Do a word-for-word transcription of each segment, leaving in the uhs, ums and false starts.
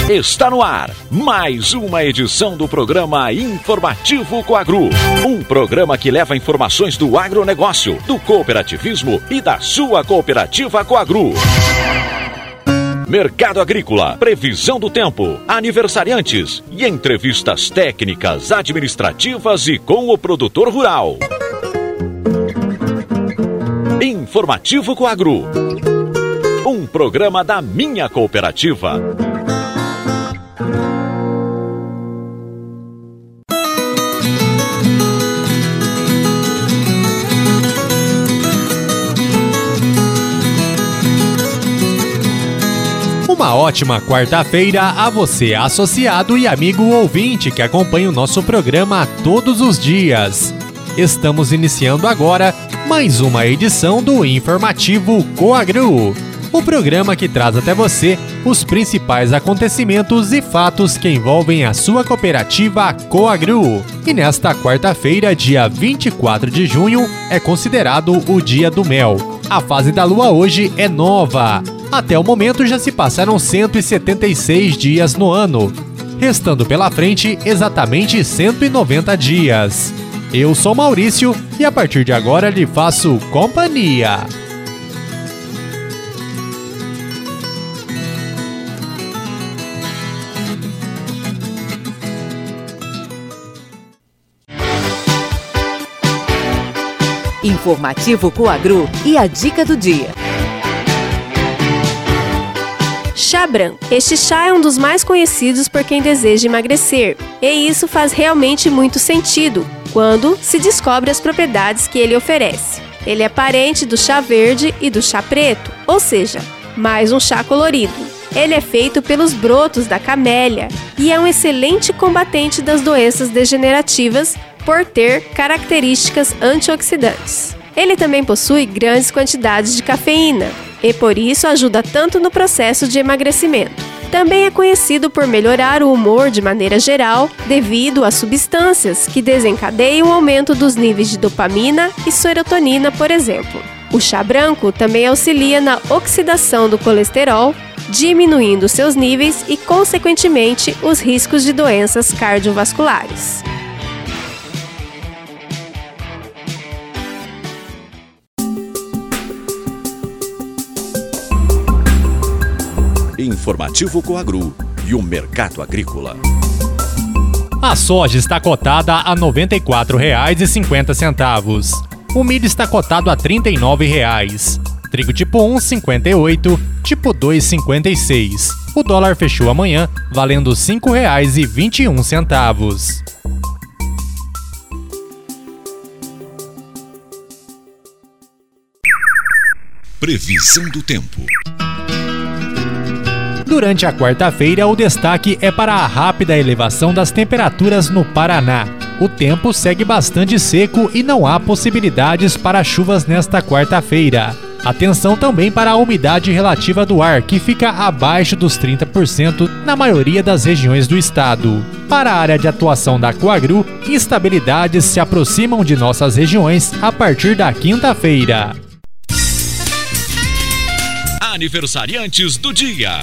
Está no ar mais uma edição do programa Informativo Coagro. Um programa que leva informações do agronegócio, do cooperativismo e da sua cooperativa Coagro. Mercado agrícola, previsão do tempo, aniversariantes e entrevistas técnicas, administrativas e com o produtor rural. Informativo Coagro. Um programa da minha cooperativa. Uma ótima quarta-feira a você, associado e amigo ouvinte que acompanha o nosso programa todos os dias. Estamos iniciando agora mais uma edição do Informativo Coagro, o programa que traz até você os principais acontecimentos e fatos que envolvem a sua cooperativa Coagro. E nesta quarta-feira, dia vinte e quatro de junho, é considerado o Dia do Mel. A fase da lua hoje é nova. Até o momento já se passaram cento e setenta e seis dias no ano, restando pela frente exatamente cento e noventa dias. Eu sou Maurício e a partir de agora lhe faço companhia. Informativo Coagro e a dica do dia. Chá branco. Este chá é um dos mais conhecidos por quem deseja emagrecer, e isso faz realmente muito sentido quando se descobre as propriedades que ele oferece. Ele é parente do chá verde e do chá preto, ou seja, mais um chá colorido. Ele é feito pelos brotos da camélia e é um excelente combatente das doenças degenerativas por ter características antioxidantes. Ele também possui grandes quantidades de cafeína e por isso ajuda tanto no processo de emagrecimento. Também é conhecido por melhorar o humor de maneira geral devido a substâncias que desencadeiam o aumento dos níveis de dopamina e serotonina, por exemplo. O chá branco também auxilia na oxidação do colesterol, diminuindo seus níveis e, consequentemente, os riscos de doenças cardiovasculares. Informativo Coagro e o mercado agrícola. A soja está cotada a noventa e quatro reais e cinquenta centavos. O milho está cotado a trinta e nove reais. Trigo tipo um, cinquenta e oito, tipo dois, cinquenta e seis. O dólar fechou amanhã valendo cinco reais e vinte e um centavos. Previsão do tempo. Durante a quarta-feira, o destaque é para a rápida elevação das temperaturas no Paraná. O tempo segue bastante seco e não há possibilidades para chuvas nesta quarta-feira. Atenção também para a umidade relativa do ar, que fica abaixo dos trinta por cento na maioria das regiões do estado. Para a área de atuação da Coagro, instabilidades se aproximam de nossas regiões a partir da quinta-feira. Aniversariantes do dia.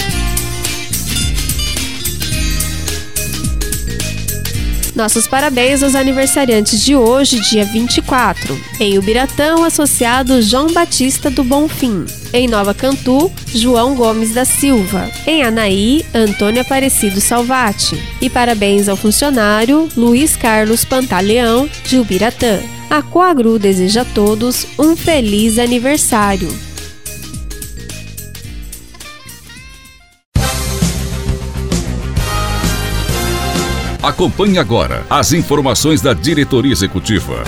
Nossos parabéns aos aniversariantes de hoje, dia vinte e quatro. Em Ubiratã, o associado João Batista do Bonfim. Em Nova Cantu, João Gomes da Silva. Em Anaí, Antônio Aparecido Salvati. E parabéns ao funcionário Luiz Carlos Pantaleão, de Ubiratã. A Coagro deseja a todos um feliz aniversário. Acompanhe agora as informações da diretoria executiva.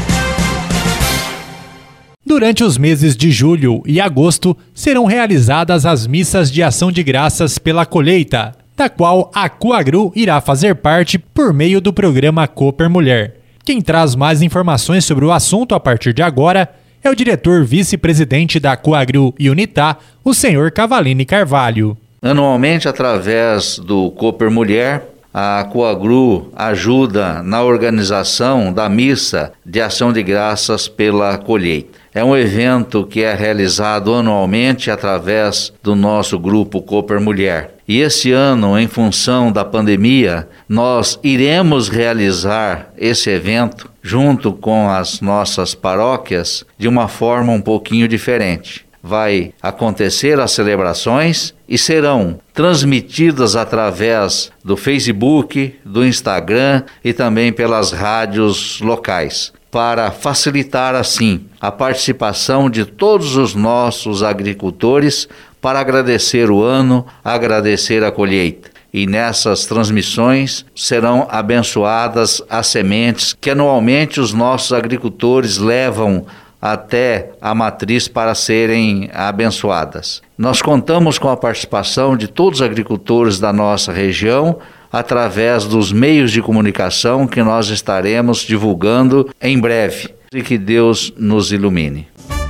Durante os meses de julho e agosto, serão realizadas as missas de ação de graças pela colheita, da qual a Coagro irá fazer parte por meio do programa Cooper Mulher. Quem traz mais informações sobre o assunto a partir de agora é o diretor vice-presidente da Coagro e Unitá, o senhor Cavalini Carvalho. Anualmente, através do Cooper Mulher, a Coagro ajuda na organização da missa de ação de graças pela colheita. É um evento que é realizado anualmente através do nosso grupo Cooper Mulher. E esse ano, em função da pandemia, nós iremos realizar esse evento junto com as nossas paróquias de uma forma um pouquinho diferente. Vai acontecer as celebrações e serão transmitidas através do Facebook, do Instagram e também pelas rádios locais, para facilitar assim a participação de todos os nossos agricultores para agradecer o ano, agradecer a colheita. E nessas transmissões serão abençoadas as sementes que anualmente os nossos agricultores levam até a matriz para serem abençoadas. Nós contamos com a participação de todos os agricultores da nossa região através dos meios de comunicação que nós estaremos divulgando em breve. E que Deus nos ilumine.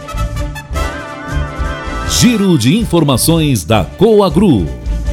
Giro de informações da Coagru.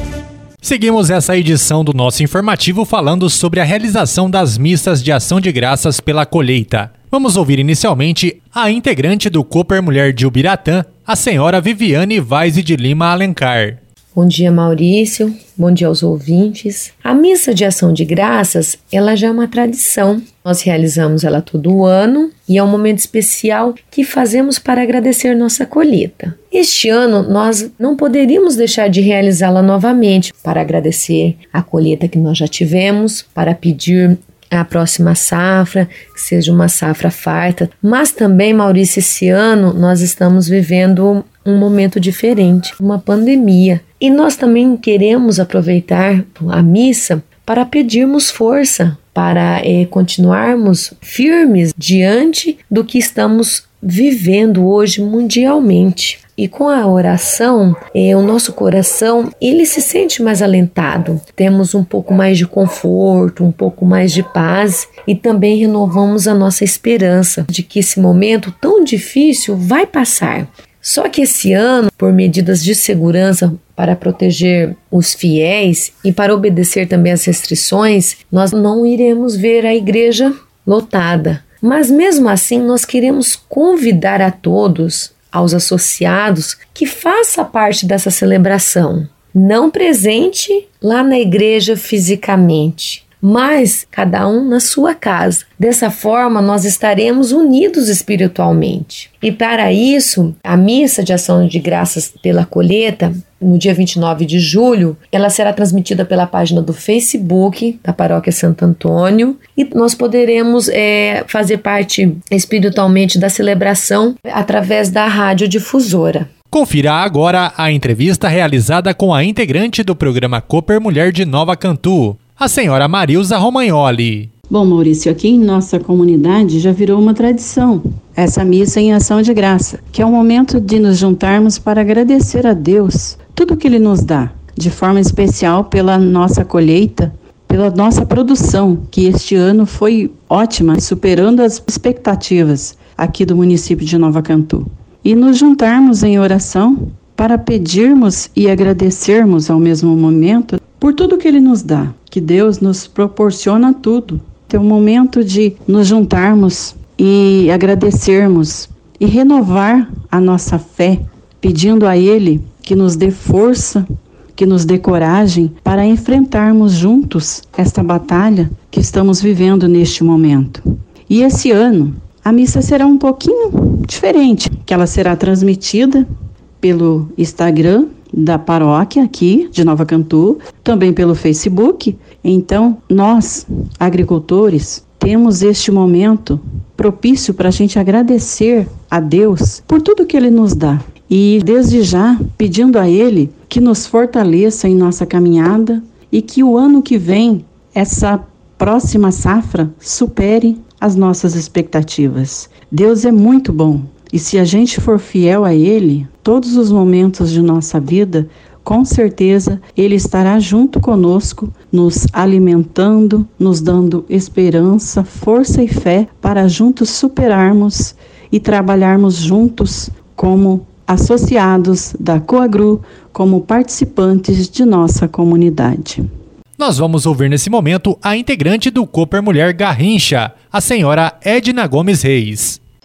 Seguimos essa edição do nosso informativo falando sobre a realização das missas de ação de graças pela colheita. Vamos ouvir inicialmente a integrante do Cooper Mulher de Ubiratã, a senhora Viviane Vaz de Lima Alencar. Bom dia, Maurício. Bom dia aos ouvintes. A missa de ação de graças, ela já é uma tradição. Nós realizamos ela todo ano e é um momento especial que fazemos para agradecer nossa colheita. Este ano, nós não poderíamos deixar de realizá-la novamente para agradecer a colheita que nós já tivemos, para pedir a próxima safra, que seja uma safra farta. Mas também, Maurício, esse ano nós estamos vivendo um momento diferente, uma pandemia. E nós também queremos aproveitar a missa para pedirmos força, para eh, continuarmos firmes diante do que estamos vivendo hoje mundialmente. E com a oração, eh, o nosso coração, ele se sente mais alentado. Temos um pouco mais de conforto, um pouco mais de paz e também renovamos a nossa esperança de que esse momento tão difícil vai passar. Só que esse ano, por medidas de segurança para proteger os fiéis e para obedecer também às restrições, nós não iremos ver a igreja lotada. Mas mesmo assim, nós queremos convidar a todos, aos associados, que faça parte dessa celebração. Não presente lá na igreja fisicamente, mas cada um na sua casa. Dessa forma, nós estaremos unidos espiritualmente. E para isso, a missa de ação de graças pela colheita, no dia vinte e nove de julho, ela será transmitida pela página do Facebook da Paróquia Santo Antônio e nós poderemos é, fazer parte espiritualmente da celebração através da radiodifusora. Confira agora a entrevista realizada com a integrante do programa Cooper Mulher de Nova Cantu, a senhora Marilza Romagnoli. Bom, Maurício, aqui em nossa comunidade já virou uma tradição essa missa em ação de graça, que é o momento de nos juntarmos para agradecer a Deus tudo que Ele nos dá, de forma especial pela nossa colheita, pela nossa produção, que este ano foi ótima, superando as expectativas aqui do município de Nova Cantu. E nos juntarmos em oração para pedirmos e agradecermos ao mesmo momento por tudo que Ele nos dá, que Deus nos proporciona tudo. É um momento de nos juntarmos e agradecermos e renovar a nossa fé, pedindo a Ele que nos dê força, que nos dê coragem para enfrentarmos juntos esta batalha que estamos vivendo neste momento. E esse ano, a missa será um pouquinho diferente, que ela será transmitida pelo Instagram da paróquia aqui de Nova Cantu, também pelo Facebook. Então, nós, agricultores, temos este momento propício para a gente agradecer a Deus por tudo que Ele nos dá. E desde já, pedindo a Ele que nos fortaleça em nossa caminhada e que o ano que vem, essa próxima safra, supere as nossas expectativas. Deus é muito bom. E se a gente for fiel a Ele, todos os momentos de nossa vida, com certeza Ele estará junto conosco, nos alimentando, nos dando esperança, força e fé para juntos superarmos e trabalharmos juntos como associados da Coagru, como participantes de nossa comunidade. Nós vamos ouvir nesse momento a integrante do Cooper Mulher Garrincha, a senhora Edna Gomes Reis.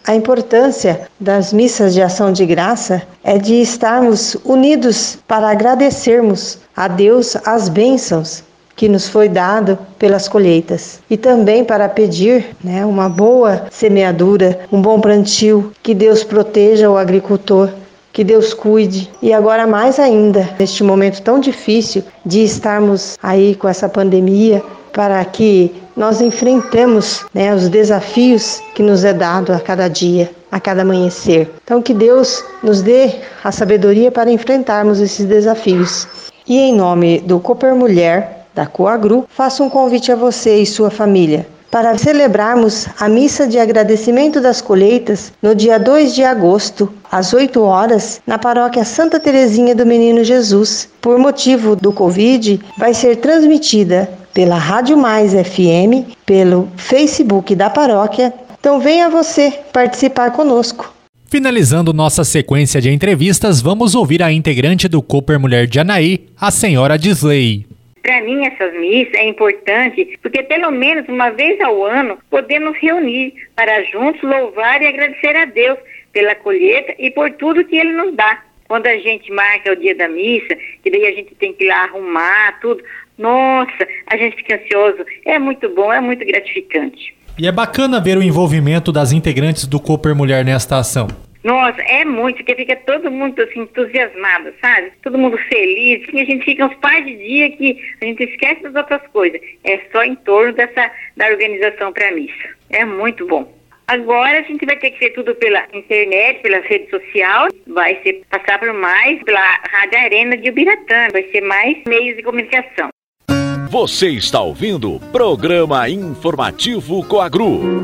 A importância das missas de ação de graça é de estarmos unidos para agradecermos a Deus as bênçãos que nos foi dado pelas colheitas e também para pedir, né, uma boa semeadura, um bom plantio, que Deus proteja o agricultor, que Deus cuide. E agora mais ainda, neste momento tão difícil de estarmos aí com essa pandemia, para que nós enfrentemos, né, os desafios que nos é dado a cada dia, a cada amanhecer. Então que Deus nos dê a sabedoria para enfrentarmos esses desafios. E em nome do Cooper Mulher, da Coagru, faço um convite a você e sua família para celebrarmos a missa de agradecimento das colheitas no dia dois de agosto, às oito horas, na paróquia Santa Terezinha do Menino Jesus. Por motivo do Covid, vai ser transmitida pela Rádio Mais F M, pelo Facebook da paróquia. Então venha você participar conosco. Finalizando nossa sequência de entrevistas, vamos ouvir a integrante do Cooper Mulher de Anaí, a senhora Disley. Para mim, essas missas é importante porque pelo menos uma vez ao ano podemos reunir para juntos louvar e agradecer a Deus pela colheita e por tudo que Ele nos dá. Quando a gente marca o dia da missa, que daí a gente tem que ir lá arrumar tudo, nossa, a gente fica ansioso. É muito bom, é muito gratificante. E é bacana ver o envolvimento das integrantes do Cooper Mulher nesta ação. Nossa, é muito, porque fica todo mundo assim, entusiasmado, sabe? Todo mundo feliz, e a gente fica uns par de dias que a gente esquece das outras coisas. É só em torno dessa, da organização para a missa. É muito bom. Agora a gente vai ter que ser tudo pela internet, pela rede social, vai ser passar por mais pela Rádio Arena de Ubiratã, vai ser mais meios de comunicação. Você está ouvindo o Programa Informativo Coagru.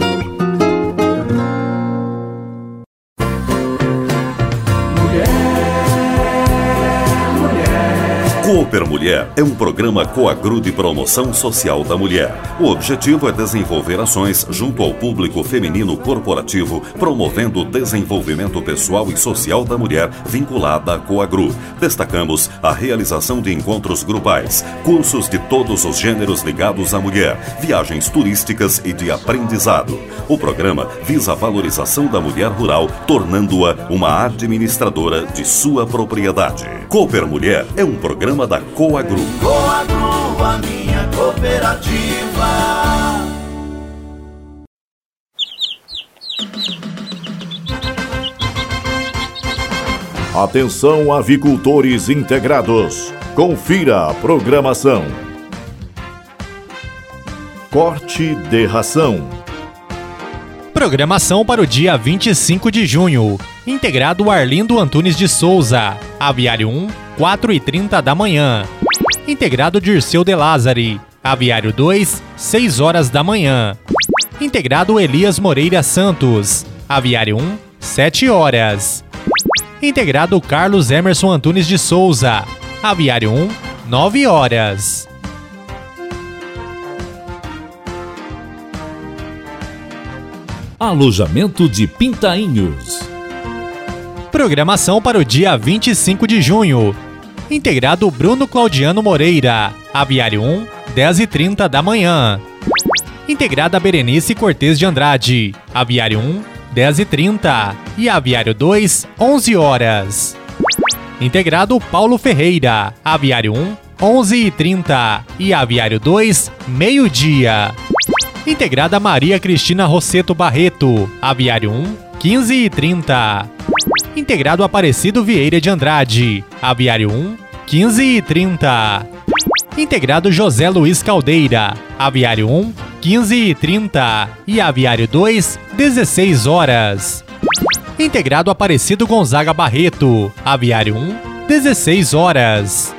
Cooper Mulher é um programa Coagru de promoção social da mulher. O objetivo é desenvolver ações junto ao público feminino corporativo, promovendo o desenvolvimento pessoal e social da mulher vinculada à Coagru. Destacamos a realização de encontros grupais, cursos de todos os gêneros ligados à mulher, viagens turísticas e de aprendizado. O programa visa a valorização da mulher rural, tornando-a uma administradora de sua propriedade. Cooper Mulher é um programa da Coagru. Coagru, a minha cooperativa. Atenção, avicultores integrados. Confira a programação. Corte de ração. Programação para o dia vinte e cinco de junho. Integrado Arlindo Antunes de Souza. Aviário um, quatro e trinta da manhã. Integrado Dirceu de Lázari. Aviário dois, seis horas da manhã. Integrado Elias Moreira Santos. Aviário um, sete horas. Integrado Carlos Emerson Antunes de Souza. Aviário um, nove horas. Alojamento de Pintainhos. Programação para o dia vinte e cinco de junho. Integrado Bruno Claudiano Moreira. Aviário um, dez e trinta da manhã. Integrada Berenice Cortez de Andrade. Aviário um, dez e trinta. E Aviário dois, onze horas. Integrado Paulo Ferreira. Aviário um, onze e trinta. E Aviário dois, meio-dia. Integrada Maria Cristina Rosseto Barreto. Aviário um, quinze e trinta. Integrado Aparecido Vieira de Andrade. Aviário um, quinze e trinta. Integrado José Luiz Caldeira. Aviário um, quinze e trinta. E Aviário dois, dezesseis horas. Integrado Aparecido Gonzaga Barreto. Aviário um, dezesseis horas.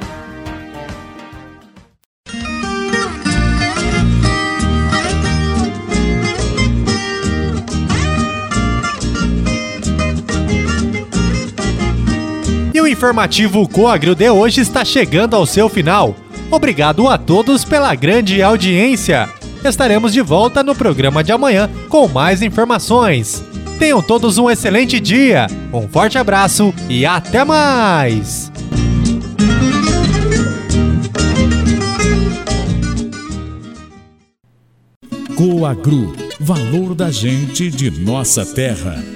O informativo Coagru de hoje está chegando ao seu final. Obrigado a todos pela grande audiência. Estaremos de volta no programa de amanhã com mais informações. Tenham todos um excelente dia, um forte abraço e até mais! Coagru, Valor da gente de nossa terra.